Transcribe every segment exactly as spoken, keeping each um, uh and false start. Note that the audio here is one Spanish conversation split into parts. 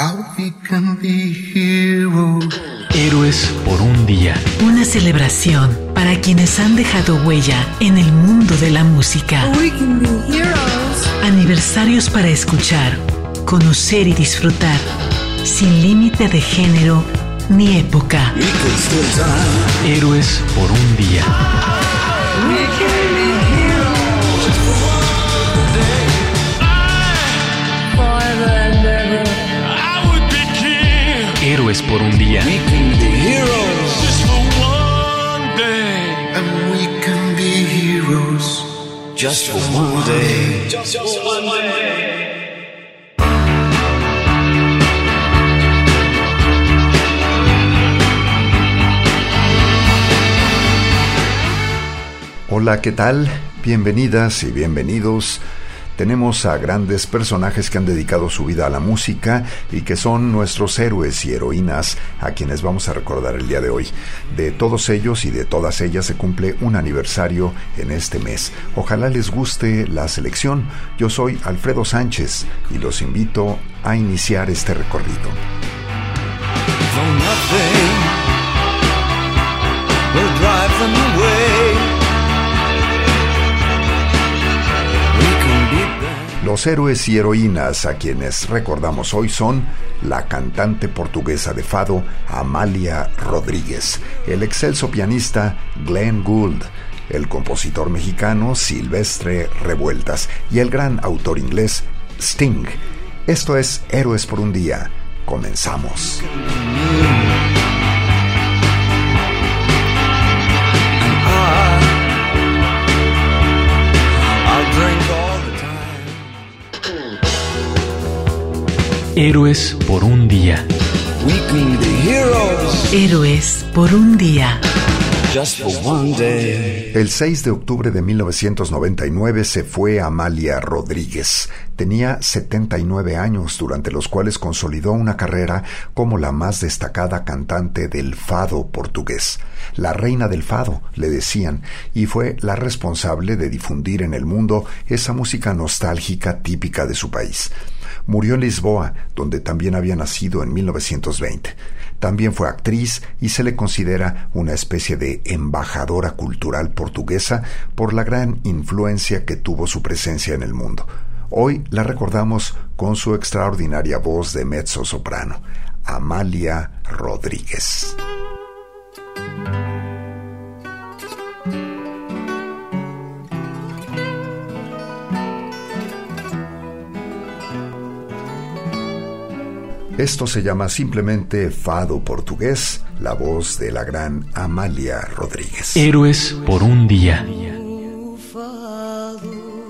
how we can be heroes. Héroes por un día. Una celebración para quienes han dejado huella en el mundo de la música. We can be heroes. Aniversarios para escuchar, conocer y disfrutar, sin límite de género ni época. Héroes por un día. We can be heroes. Forever and ever. I would be king. Héroes por un día. We can be heroes. Just for one day. And we can be heroes. Just for one day. Just for one day. Hola, ¿qué tal? Bienvenidas y bienvenidos. Tenemos a grandes personajes que han dedicado su vida a la música y que son nuestros héroes y heroínas a quienes vamos a recordar el día de hoy. De todos ellos y de todas ellas se cumple un aniversario en este mes. Ojalá les guste la selección. Yo soy Alfredo Sánchez y los invito a iniciar este recorrido. For nothing will drive them away. Los héroes y heroínas a quienes recordamos hoy son la cantante portuguesa de fado Amália Rodríguez, el excelso pianista Glenn Gould, el compositor mexicano Silvestre Revueltas y el gran autor inglés Sting. Esto es Héroes por un día. Comenzamos. Héroes por un día. We can be heroes. Héroes por un día. Just for one day. El seis de octubre de mil novecientos noventa y nueve se fue Amália Rodríguez. Tenía setenta y nueve años, durante los cuales consolidó una carrera como la más destacada cantante del fado portugués. La reina del fado, le decían, y fue la responsable de difundir en el mundo esa música nostálgica típica de su país. Murió en Lisboa, donde también había nacido en mil novecientos veinte. También fue actriz y se le considera una especie de embajadora cultural portuguesa por la gran influencia que tuvo su presencia en el mundo. Hoy la recordamos con su extraordinaria voz de mezzosoprano, Amália Rodríguez. Esto se llama simplemente fado portugués, la voz de la gran Amália Rodríguez. Héroes por un día. O fado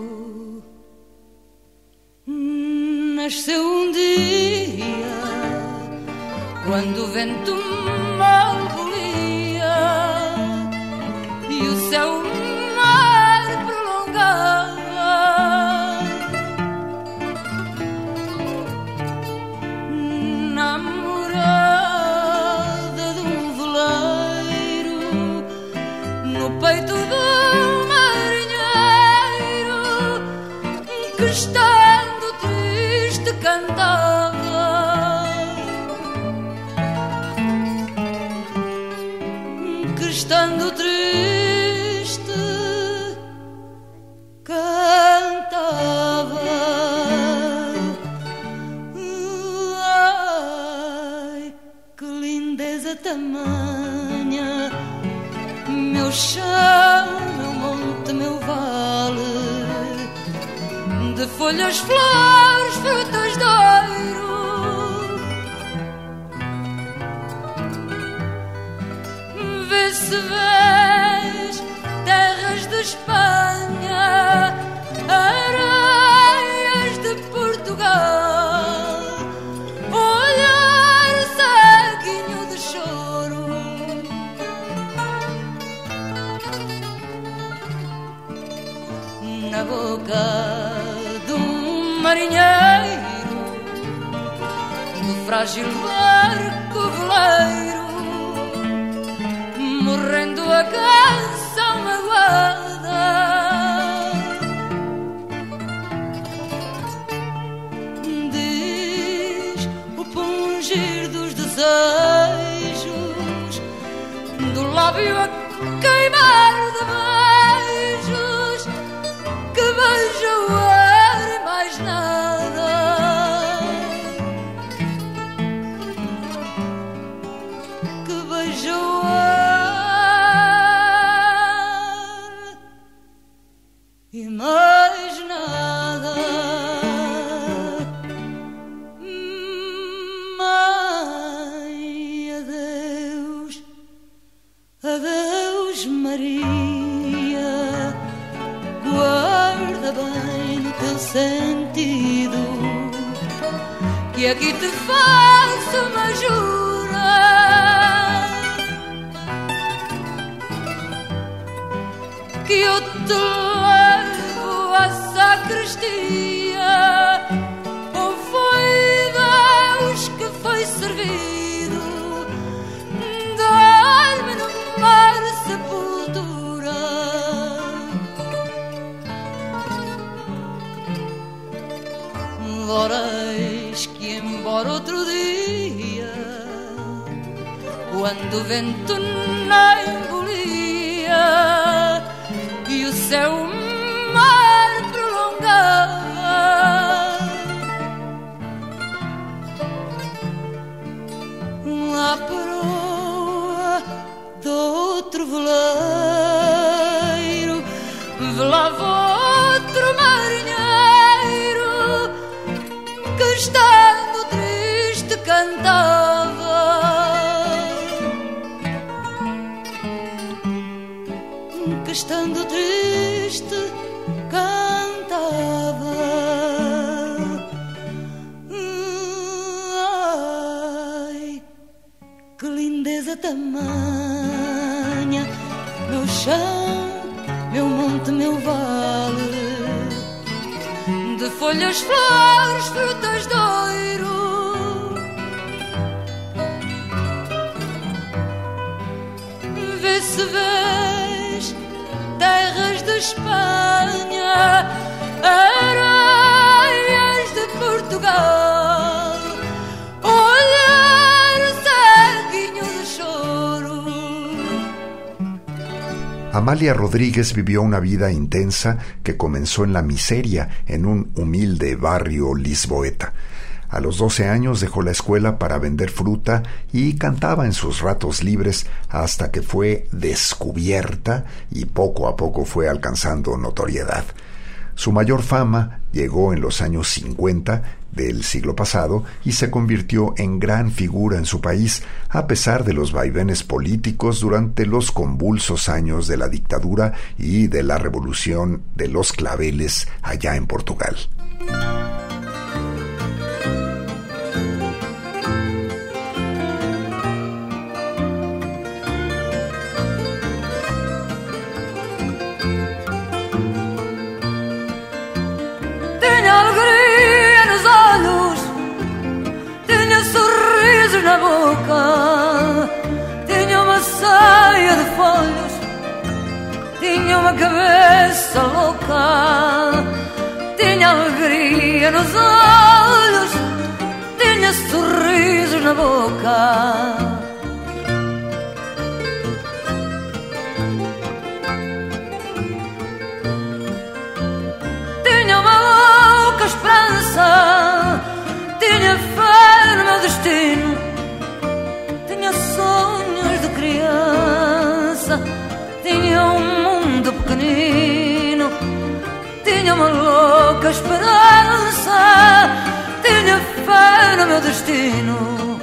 nasceu um dia quando o vento mal volia e o céu mar prolongava. Namorada de um veleiro no peito do marinheiro que estando triste cantava, que estando triste cantava. Tamanha, meu chão, meu monte, meu vale, de folhas, flores, frutas de ouro. Vê se vês terras de Espanha, areias de Portugal. Na boca de um marinheiro, do frágil barco veleiro, morrendo a canção magoada. Diz o frigir dos desejos, do lábio a queimar de beijos, que beija o ar e mais nada, que beija o ar e mais nada. Mãe, adeus, adeus Maria, guarda bem no teu sentido, que aqui te faço uma jura, que eu te levo à sacristia. Ou foi Deus que foi servido, dar-me no mar sepultura. Ora eis que embora outro dia, quando o vento não embolia e o céu mar prolongava, a proa do outro veleiro velava outro marinheiro que, estando triste, cantava, que, estando triste, cantava. Que lindeza tamanha, meu chão, meu monte, meu vale, de folhas, flores, frutas de ouro. Vê se vês terras de Espanha, areias de Portugal. Amalia Rodríguez vivió una vida intensa que comenzó en la miseria en un humilde barrio lisboeta. A los doce años dejó la escuela para vender fruta y cantaba en sus ratos libres hasta que fue descubierta y poco a poco fue alcanzando notoriedad. Su mayor fama llegó en los años cincuenta del siglo pasado y se convirtió en gran figura en su país, a pesar de los vaivenes políticos durante los convulsos años de la dictadura y de la revolución de los claveles allá en Portugal. Na boca, tinha uma saia de folhas, tinha uma cabeça louca, tinha alegria nos olhos, tinha sorrisos na boca. Tinha uma louca esperança, tinha fé no meu destino, sonhos de criança, tinha um mundo pequenino, tinha uma louca esperança, tinha fé no meu destino.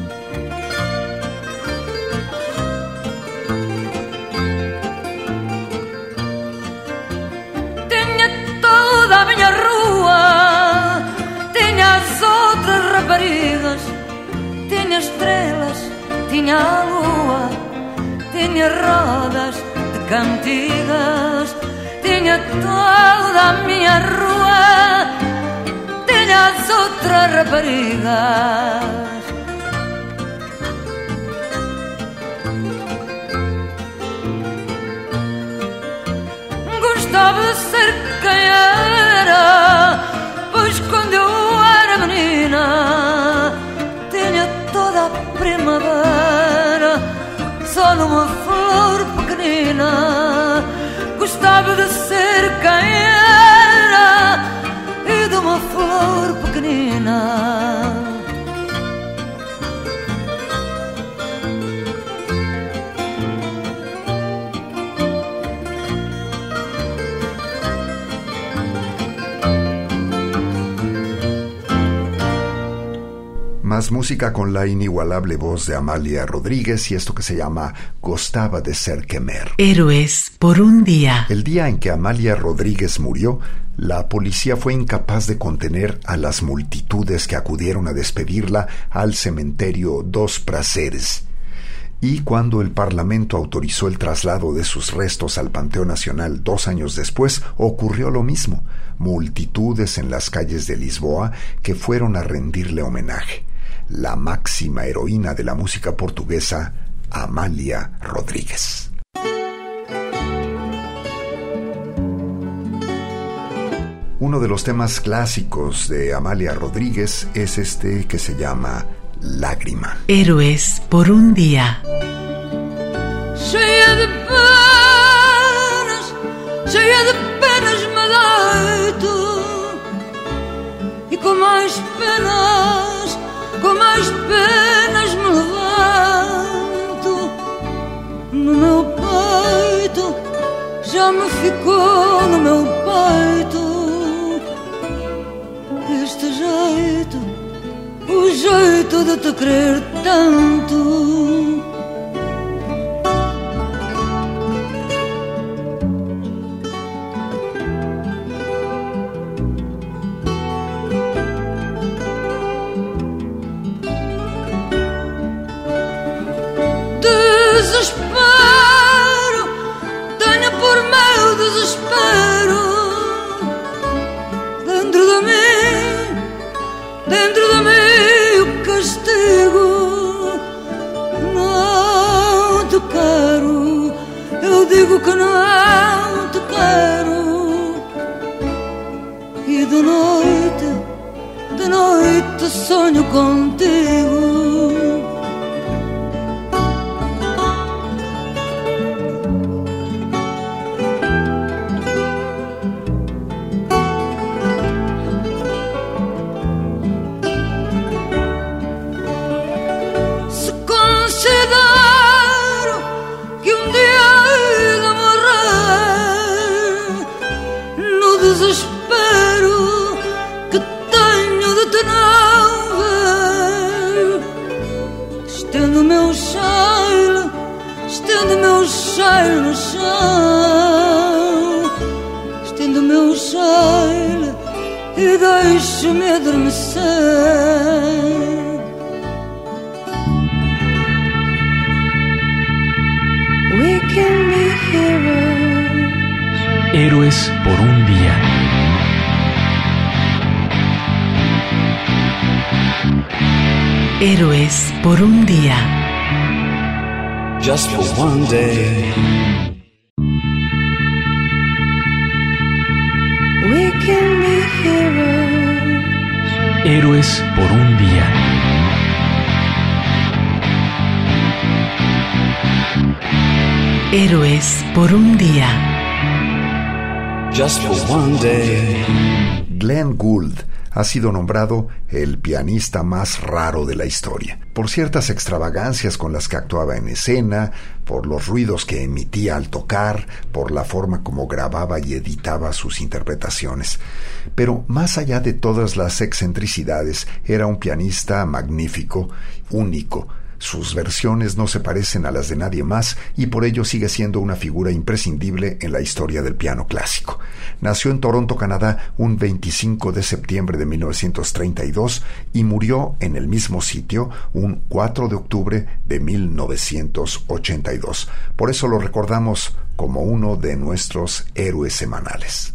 Tinha toda a minha rua, tinha as outras raparigas, tinha estrelas, tinha a lua, tinha rodas de cantigas, tinha toda a minha rua, tinha as outras raparigas. Gostava de ser quem era, pois quando eu era menina tinha só numa flor pequenina. Gostava de ser quem era e de uma flor pequenina. Más música con la inigualable voz de Amalia Rodríguez y esto que se llama Gostava de ser quemer. Héroes por un día. El día en que Amalia Rodríguez murió, la policía fue incapaz de contener a las multitudes que acudieron a despedirla al cementerio Dos Prazeres. Y cuando el Parlamento autorizó el traslado de sus restos al Panteón Nacional dos años después, ocurrió lo mismo. Multitudes en las calles de Lisboa que fueron a rendirle homenaje. La máxima heroína de la música portuguesa, Amalia Rodríguez. Uno de los temas clásicos de Amalia Rodríguez es este que se llama Lágrima. Héroes por un día. Cheia de penas, cheia de penas me deito, e com mais penas, com mais penas me levanto. No meu peito, já me ficou no meu peito este jeito, o jeito de te querer tanto. Desespero, tenho por meu desespero dentro de mim, dentro de mim o castigo. Não te quero, eu digo que não te quero. E de noite, de noite sonho contigo. No chão, estendo meu cheiro e deixo-me adormecer. We can be heroes. Héroes por un día. Héroes por un día. Just for one day. We can be heroes. Héroes por un día. Héroes por un día. Just for one day. Glenn Gould ha sido nombrado el pianista más raro de la historia, por ciertas extravagancias con las que actuaba en escena, por los ruidos que emitía al tocar, por la forma como grababa y editaba sus interpretaciones. Pero más allá de todas las excentricidades, era un pianista magnífico, único. Sus versiones no se parecen a las de nadie más y por ello sigue siendo una figura imprescindible en la historia del piano clásico. Nació en Toronto, Canadá, un veinticinco de septiembre de mil novecientos treinta y dos y murió en el mismo sitio un cuatro de octubre de mil novecientos ochenta y dos. Por eso lo recordamos como uno de nuestros héroes semanales.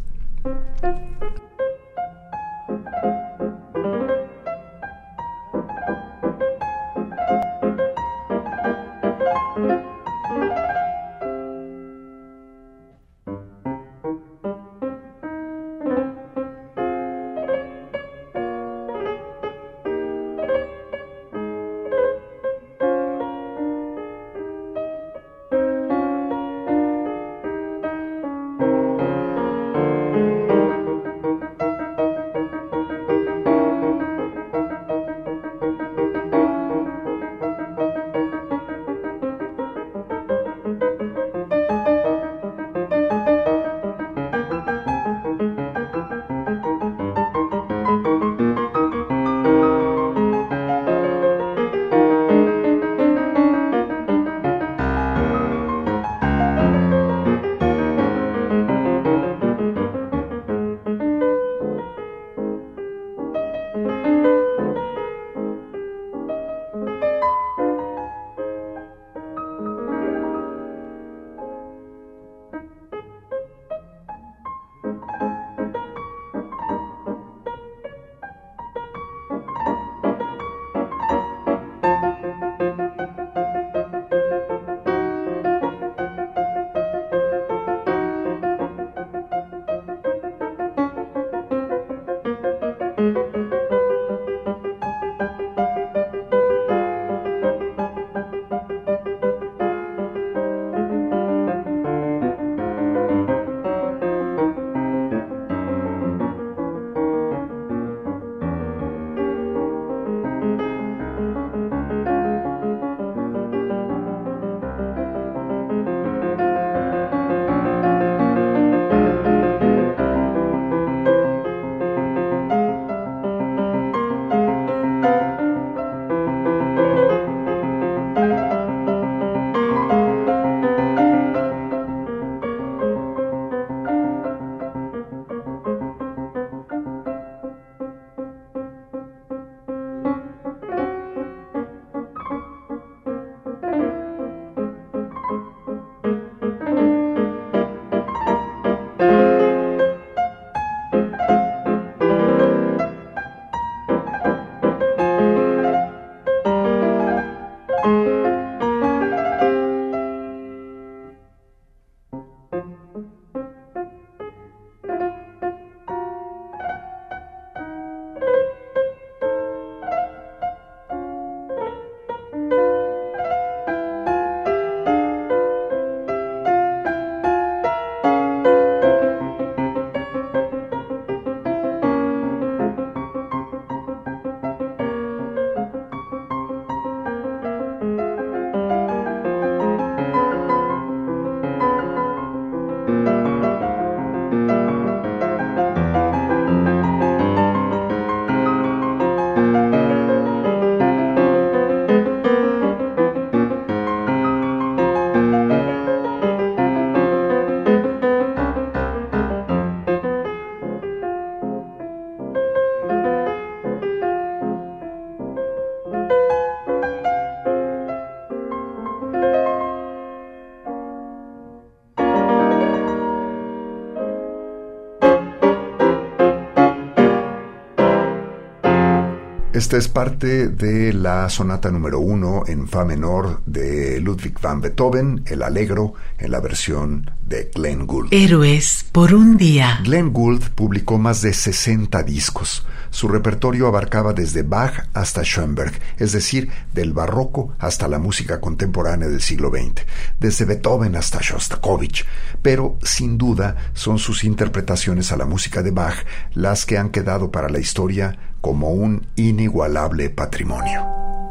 Esta es parte de la sonata número uno en fa menor de Ludwig van Beethoven, el Allegro, en la versión de Glenn Gould. Héroes por un día. Glenn Gould publicó más de sesenta discos. Su repertorio abarcaba desde Bach hasta Schoenberg, es decir, del barroco hasta la música contemporánea del siglo veinte, desde Beethoven hasta Shostakovich, pero sin duda son sus interpretaciones a la música de Bach las que han quedado para la historia como un inigualable patrimonio.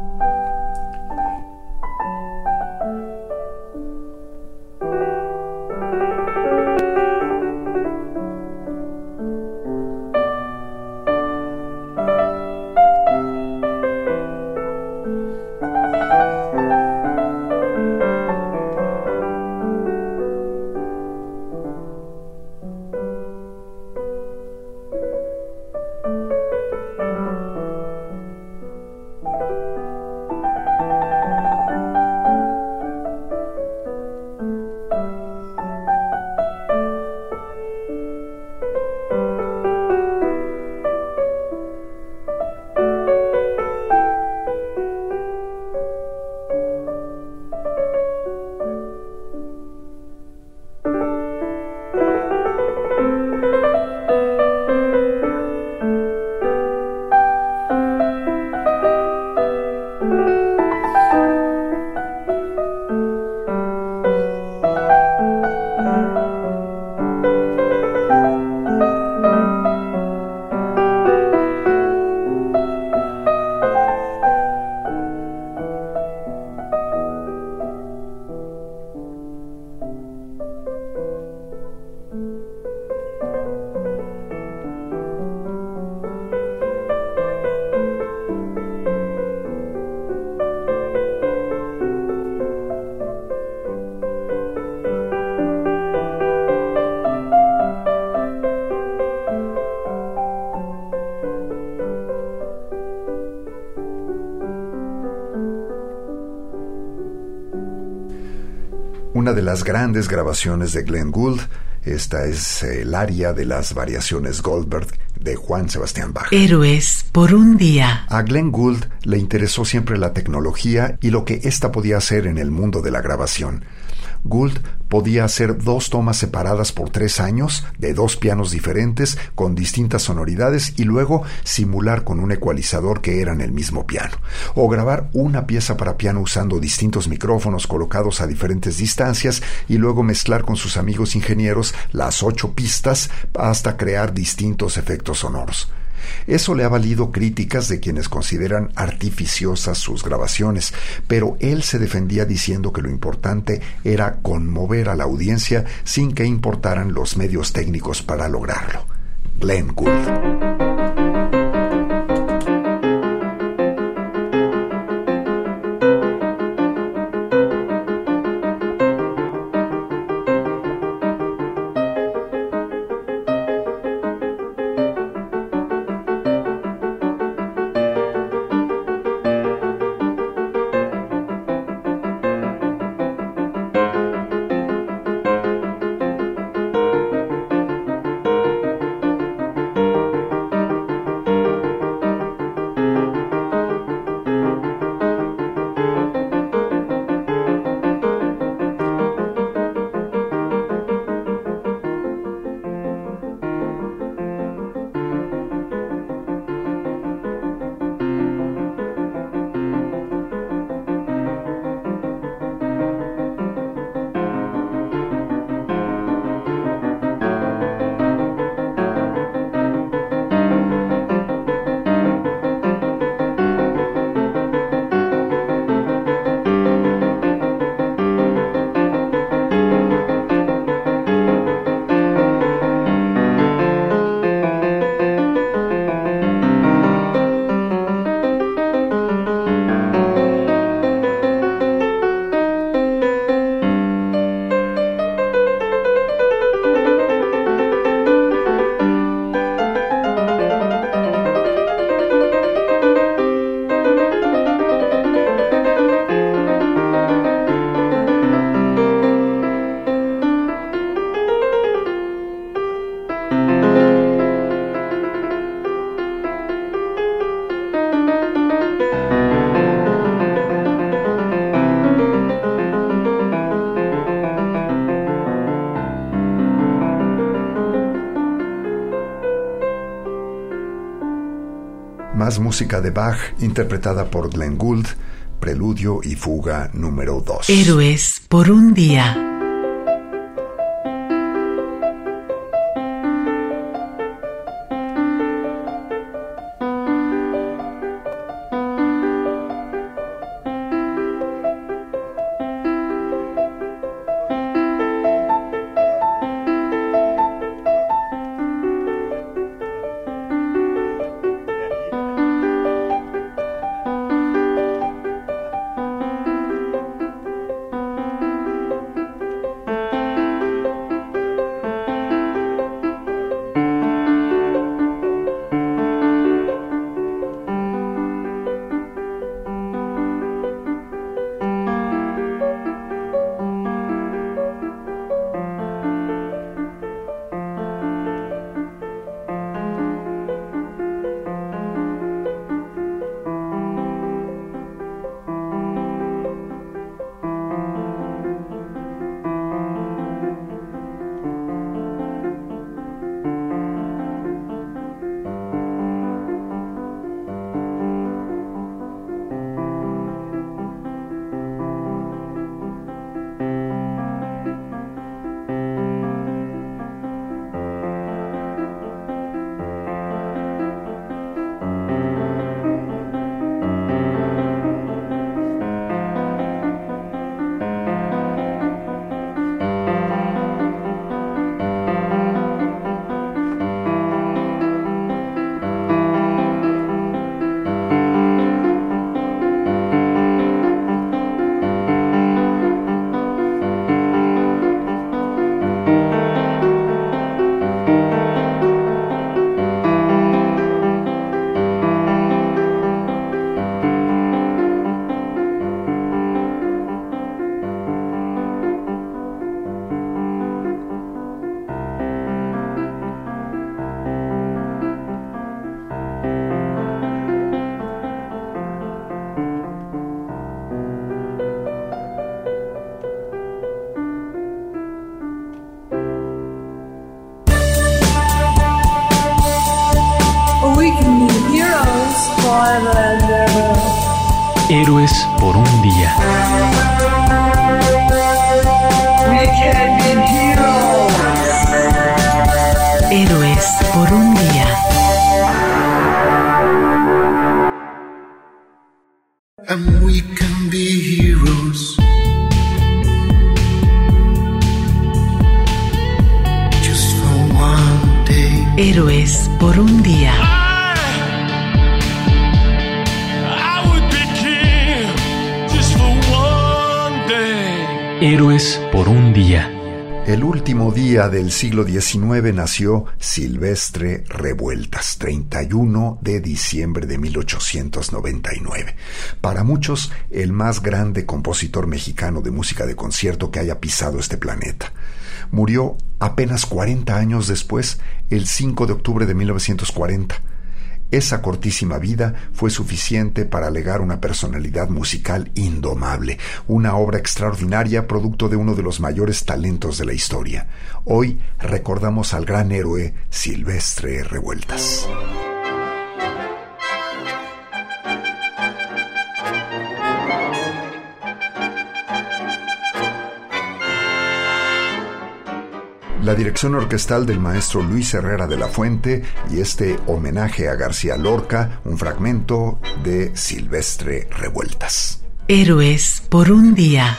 Una de las grandes grabaciones de Glenn Gould, esta es el aria de las variaciones Goldberg de Juan Sebastián Bach. Héroes por un día. A Glenn Gould le interesó siempre la tecnología y lo que ésta podía hacer en el mundo de la grabación. Gould podía hacer dos tomas separadas por tres años de dos pianos diferentes con distintas sonoridades y luego simular con un ecualizador que eran el mismo piano, o grabar una pieza para piano usando distintos micrófonos colocados a diferentes distancias y luego mezclar con sus amigos ingenieros las ocho pistas hasta crear distintos efectos sonoros. Eso le ha valido críticas de quienes consideran artificiosas sus grabaciones, pero él se defendía diciendo que lo importante era conmover a la audiencia sin que importaran los medios técnicos para lograrlo. Glenn Gould. más música de Bach interpretada por Glenn Gould, Preludio y Fuga número dos. Héroes por un día. Héroes por un día. Héroes por un día. And we can be heroes. Just for one day. Héroes por un día. Héroes por un día. El último día del siglo diecinueve nació Silvestre Revueltas, treinta y uno de diciembre de mil ochocientos noventa y nueve. Para muchos, el más grande compositor mexicano de música de concierto que haya pisado este planeta. Murió apenas cuarenta años después, el cinco de octubre de mil novecientos cuarenta. Esa cortísima vida fue suficiente para legar una personalidad musical indomable, una obra extraordinaria producto de uno de los mayores talentos de la historia. Hoy recordamos al gran héroe Silvestre Revueltas. La dirección orquestal del maestro Luis Herrera de la Fuente y este homenaje a García Lorca, un fragmento de Silvestre Revueltas. Héroes por un día.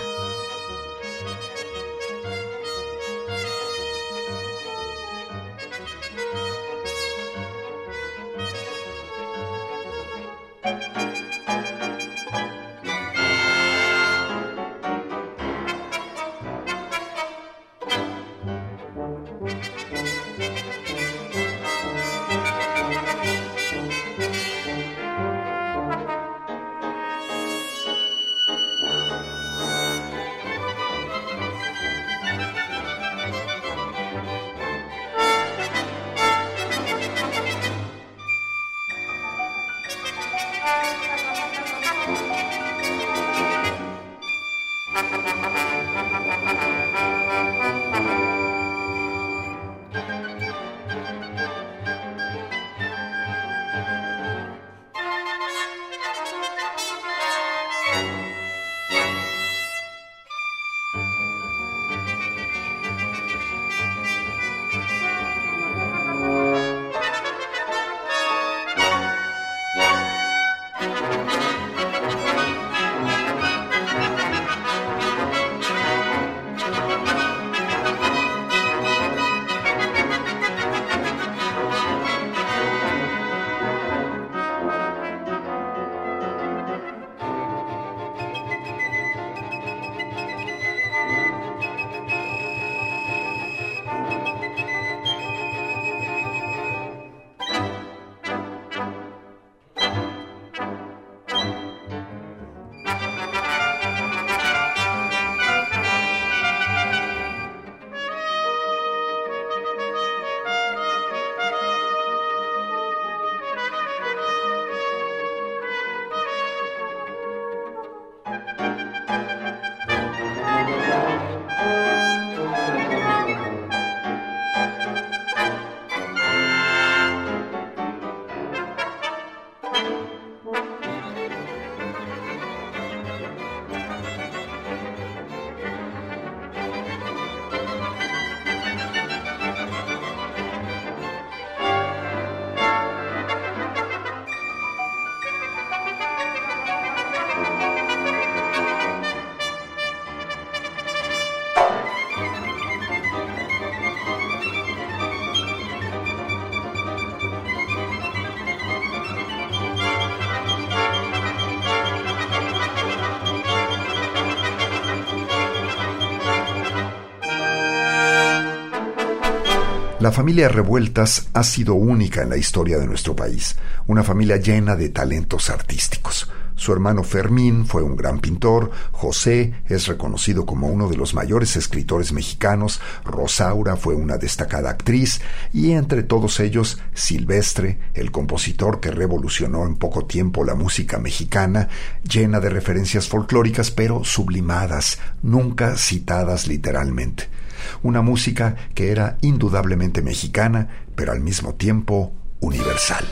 La familia Revueltas ha sido única en la historia de nuestro país, una familia llena de talentos artísticos. Su hermano Fermín fue un gran pintor, José es reconocido como uno de los mayores escritores mexicanos, Rosaura fue una destacada actriz y entre todos ellos Silvestre, el compositor que revolucionó en poco tiempo la música mexicana, llena de referencias folclóricas pero sublimadas, nunca citadas literalmente. Una música que era indudablemente mexicana, pero al mismo tiempo universal.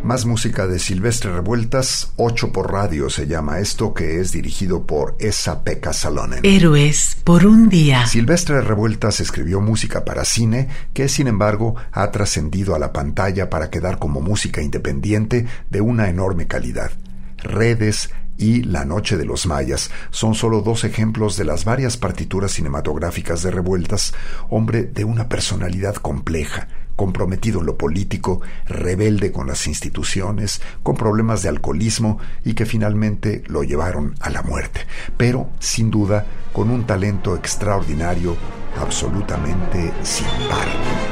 Más música de Silvestre Revueltas, ocho por radio se llama esto, que es dirigido por Esa-Pekka Salonen. Héroes por un día. Silvestre Revueltas escribió música para cine que, sin embargo, ha trascendido a la pantalla para quedar como música independiente de una enorme calidad. Redes y La Noche de los Mayas son solo dos ejemplos de las varias partituras cinematográficas de Revueltas, hombre de una personalidad compleja, comprometido en lo político, rebelde con las instituciones, con problemas de alcoholismo y que finalmente lo llevaron a la muerte, pero sin duda con un talento extraordinario, absolutamente sin par.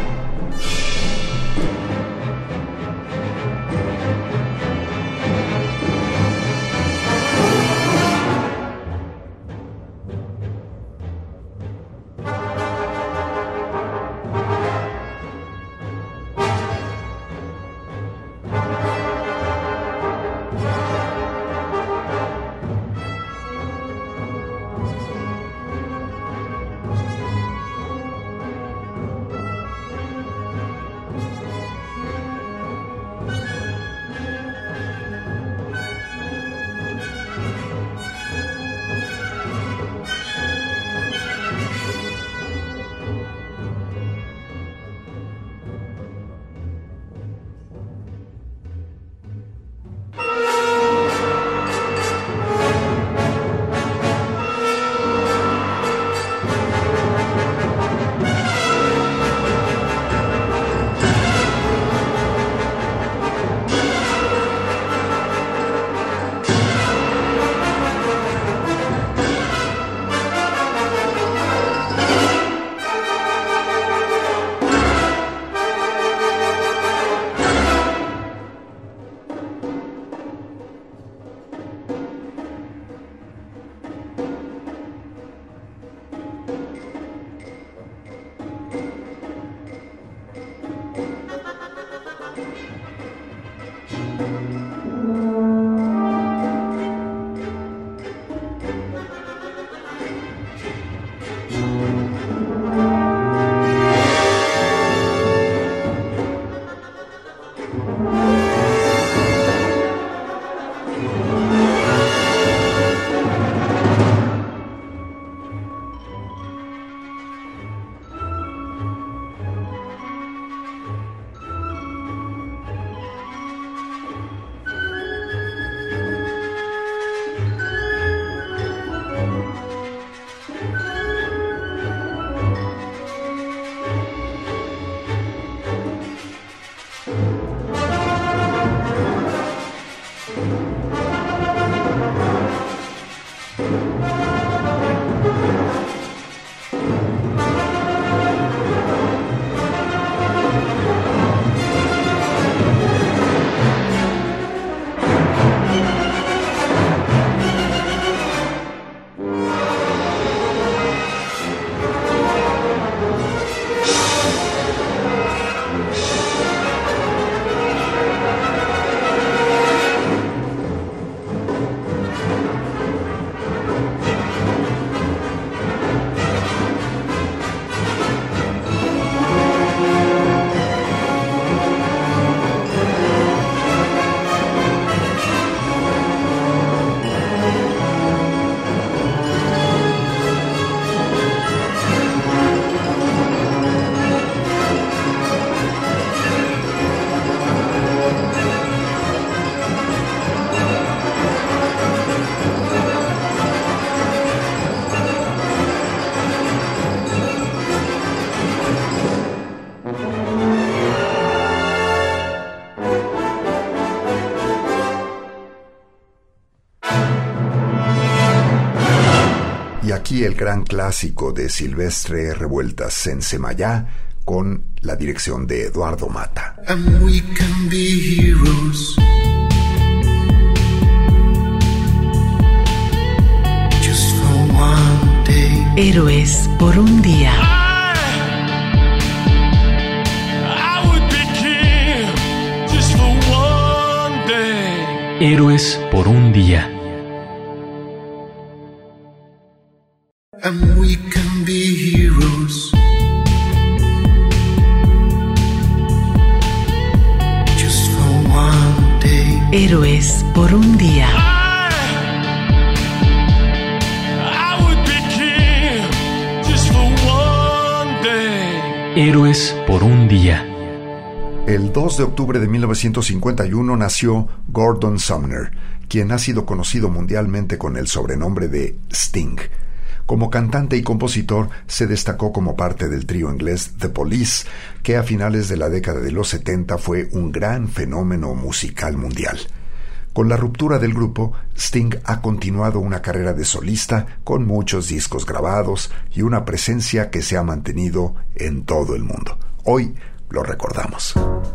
Aquí el gran clásico de Silvestre Revueltas, en Semayá, con la dirección de Eduardo Mata. And we can be heroes. Just for one day. Héroes por un día. Héroes por un día. And we can be heroes. Just for one Héroes por un día. I would be king just for one day. Héroes por un día. El dos de octubre de mil novecientos cincuenta y uno nació Gordon Sumner, quien ha sido conocido mundialmente con el sobrenombre de Sting. Como cantante y compositor, se destacó como parte del trío inglés The Police, que a finales de la década de los setenta fue un gran fenómeno musical mundial. Con la ruptura del grupo, Sting ha continuado una carrera de solista con muchos discos grabados y una presencia que se ha mantenido en todo el mundo. Hoy lo recordamos.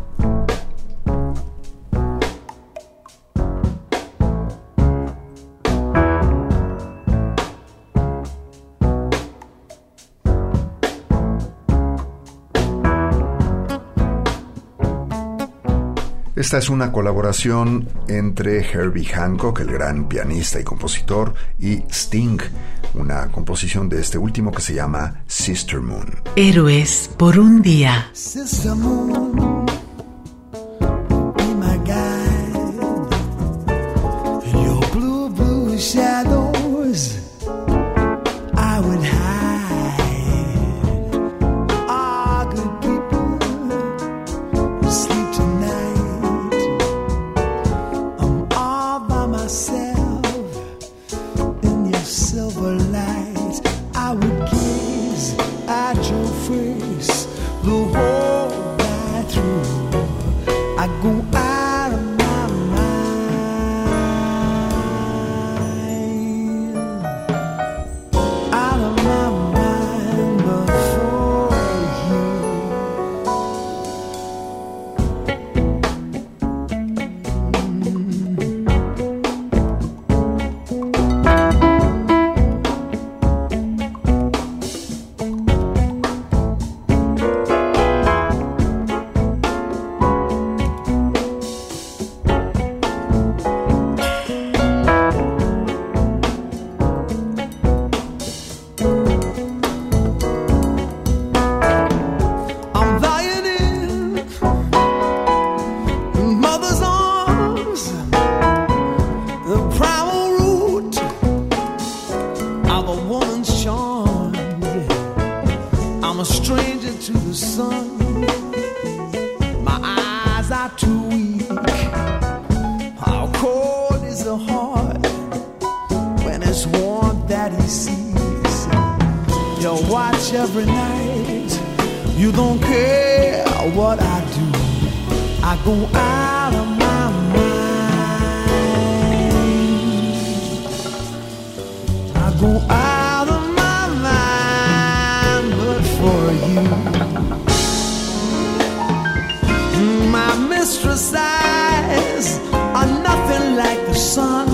Esta es una colaboración entre Herbie Hancock, el gran pianista y compositor, y Sting, una composición de este último que se llama Sister Moon. Héroes por un día. Sister Moon, be my guide. In your blue, blue shadows, I would hide. Ah, good people, sleep tonight. In your silver light, I would gaze at your face the whole night through. I go out of my mind, out of my mind, but for you. Every night, you don't care what I do. I go out of my mind. I go out of my mind, but for you, my mistress' eyes are nothing like the sun.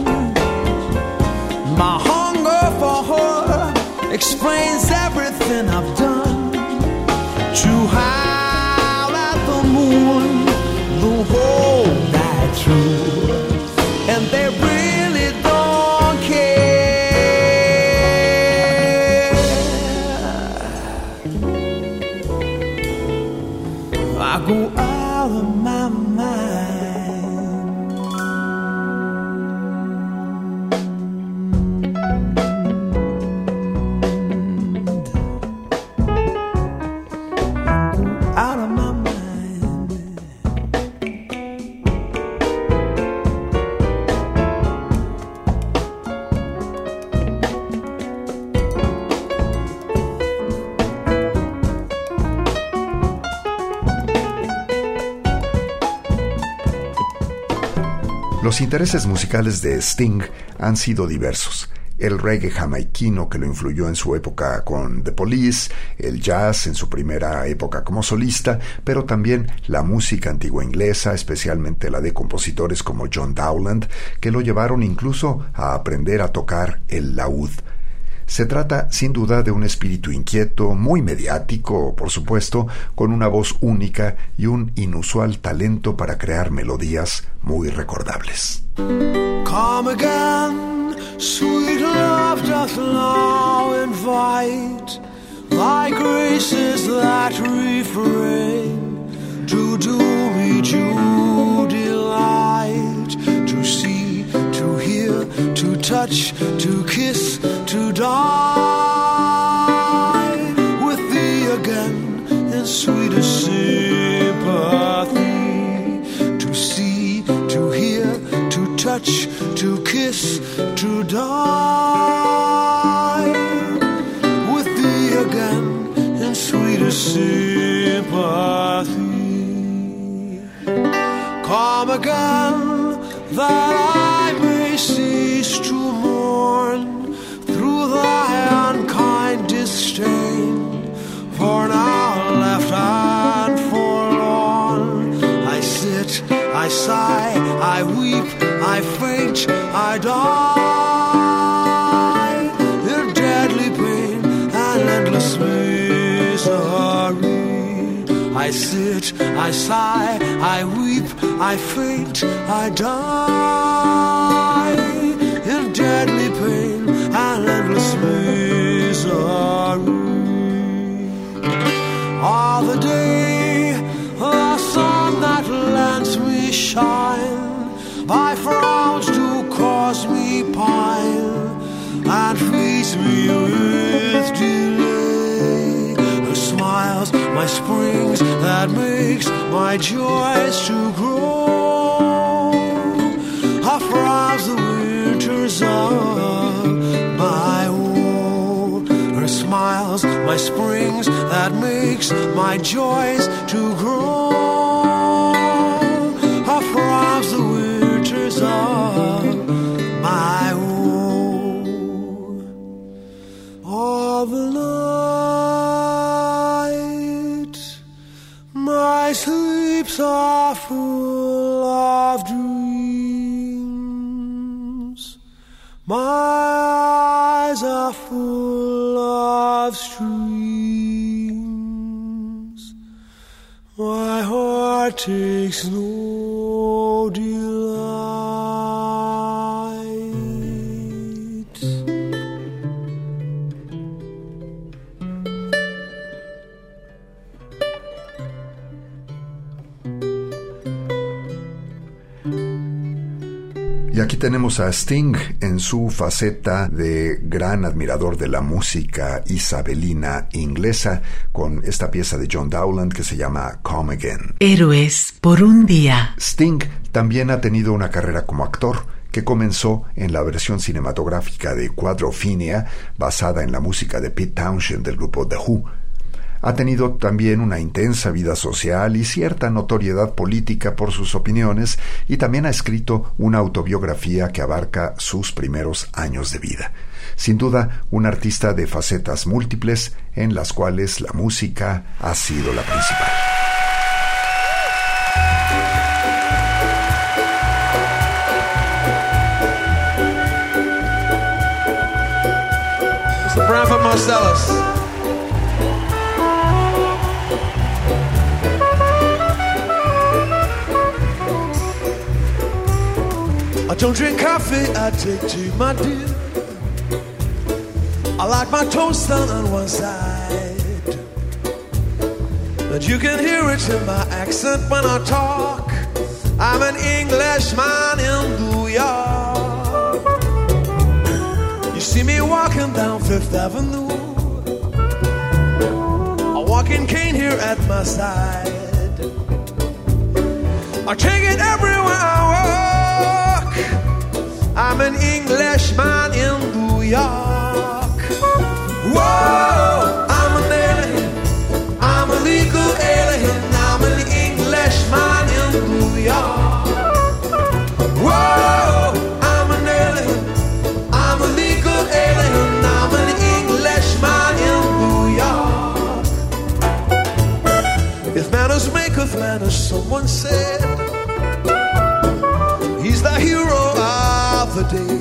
My hunger for her explains everything I've done. To howl at the moon the whole night through, and they really don't care. I go out of my mind. Los intereses musicales de Sting han sido diversos. El reggae jamaiquino, que lo influyó en su época con The Police, el jazz en su primera época como solista, pero también la música antigua inglesa, especialmente la de compositores como John Dowland, que lo llevaron incluso a aprender a tocar el laúd. Se trata, sin duda, de un espíritu inquieto, muy mediático, por supuesto, con una voz única y un inusual talento para crear melodías muy recordables. Come again, sweet love doth now invite thy graces that refrain to do me due delight. touch, to kiss, to die with thee again in sweetest sympathy. To see, to hear, to touch, to kiss, to die with thee again in sweetest sympathy. Come again, that I may cease to mourn through thy unkind disdain. For now left and forlorn, I sit, I sigh, I weep, I faint, I die in deadly pain and endless misery. I sit, I sigh, I weep, I faint, I die in deadly pain and endless misery. All the day, the sun that lends me shine, by frowns do cause me pine, and feeds me with delay. Her smiles, my springs, that makes my joys to grow. Her frowns, the winters of my woe. Her smiles, my springs, that makes my joys to grow. Her frowns, the winters of my woe. All the night, my sleeps are full of dreams. My eyes are full of streams. My heart takes no delight. Y aquí tenemos a Sting en su faceta de gran admirador de la música isabelina inglesa, con esta pieza de John Dowland que se llama Come Again. Héroes por un día. Sting también ha tenido una carrera como actor, que comenzó en la versión cinematográfica de Quadrophenia, basada en la música de Pete Townshend del grupo The Who. Ha tenido también una intensa vida social y cierta notoriedad política por sus opiniones, y también ha escrito una autobiografía que abarca sus primeros años de vida. Sin duda, un artista de facetas múltiples, en las cuales la música ha sido la principal. mister Branford Marcellus. I don't drink coffee, I take tea, my dear. I like my toast done on one side, but you can hear it in my accent when I talk. I'm an Englishman in New York. You see me walking down Fifth Avenue, a walking cane here at my side. I take it everywhere I walk. I'm an Englishman in New York. Whoa, I'm an alien, I'm a legal alien. I'm an Englishman in New York. Whoa, I'm an alien, I'm a legal alien. I'm an Englishman in New York. If manners maketh manners, someone said, he's the hero of the day.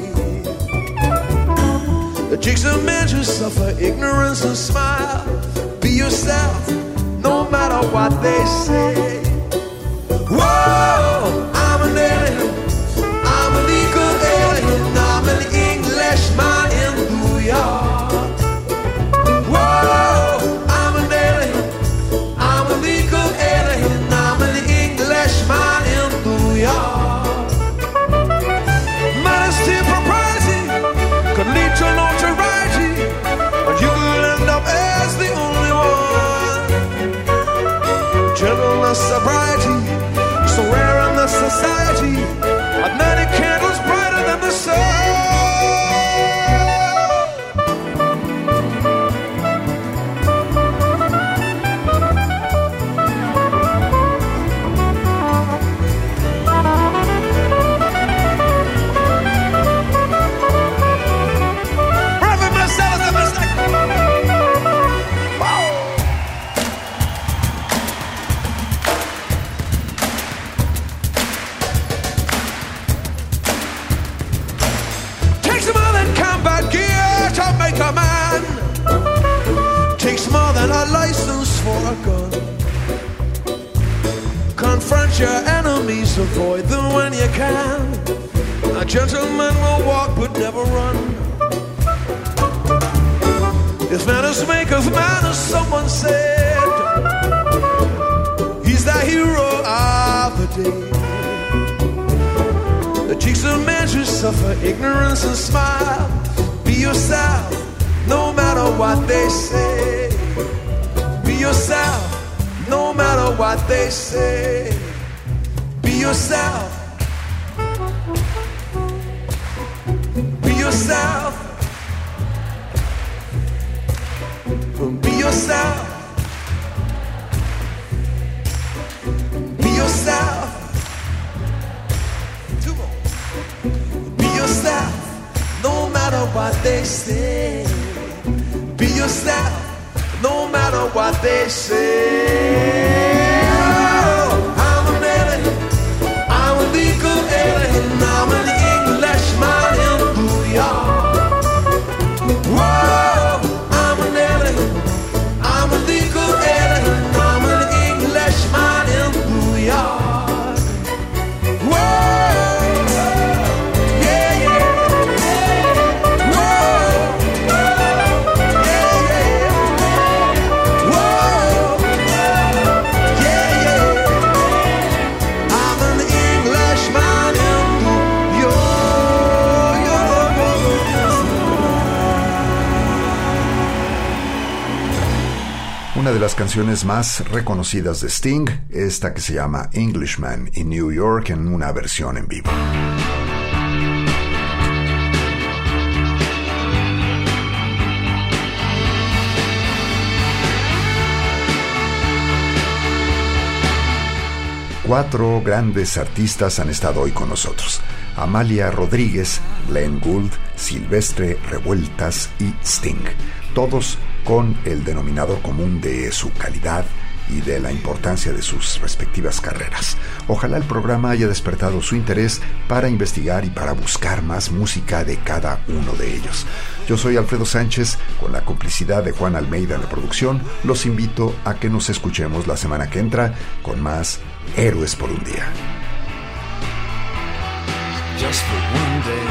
It takes a man to suffer ignorance and smile. Be yourself, no matter what they say. Whoa, I'm an alien, I'm a legal alien. I'm an Englishman in New York. Whoa, I'm an alien, I'm a legal alien. I'm an Englishman in New York. Modesty, propriety, and a license for a gun. Confront your enemies, avoid them when you can. A gentleman will walk but never run. If manners make of manners, someone said, he's the hero of the day. The cheeks of men should suffer ignorance and smile. Be yourself, no matter what they say. Be yourself, no matter what they say. Be yourself. Be yourself. Be yourself. Be yourself. Be yourself, no matter what they say. Be yourself, no matter what they say. Oh, I'm an alien, I'm a legal alien, I'm an Englishman in New York. Whoa, I'm an alien, I'm a legal alien, I'm an Englishman in New York. Whoa. Una de las canciones más reconocidas de Sting, esta que se llama Englishman in New York, en una versión en vivo. Cuatro grandes artistas han estado hoy con nosotros: Amalia Rodríguez, Glenn Gould, Silvestre Revueltas y Sting. Todos con el denominador común de su calidad y de la importancia de sus respectivas carreras. Ojalá el programa haya despertado su interés para investigar y para buscar más música de cada uno de ellos. Yo soy Alfredo Sánchez, con la complicidad de Juan Almeida en la producción. Los invito a que nos escuchemos la semana que entra con más Héroes por un Día. Just for one day.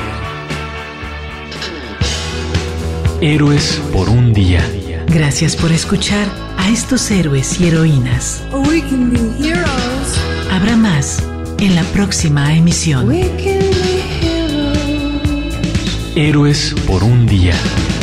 Héroes por un día. Gracias por escuchar a estos héroes y heroínas. We can be heroes. Habrá más en la próxima emisión. We can be heroes. Héroes por un día.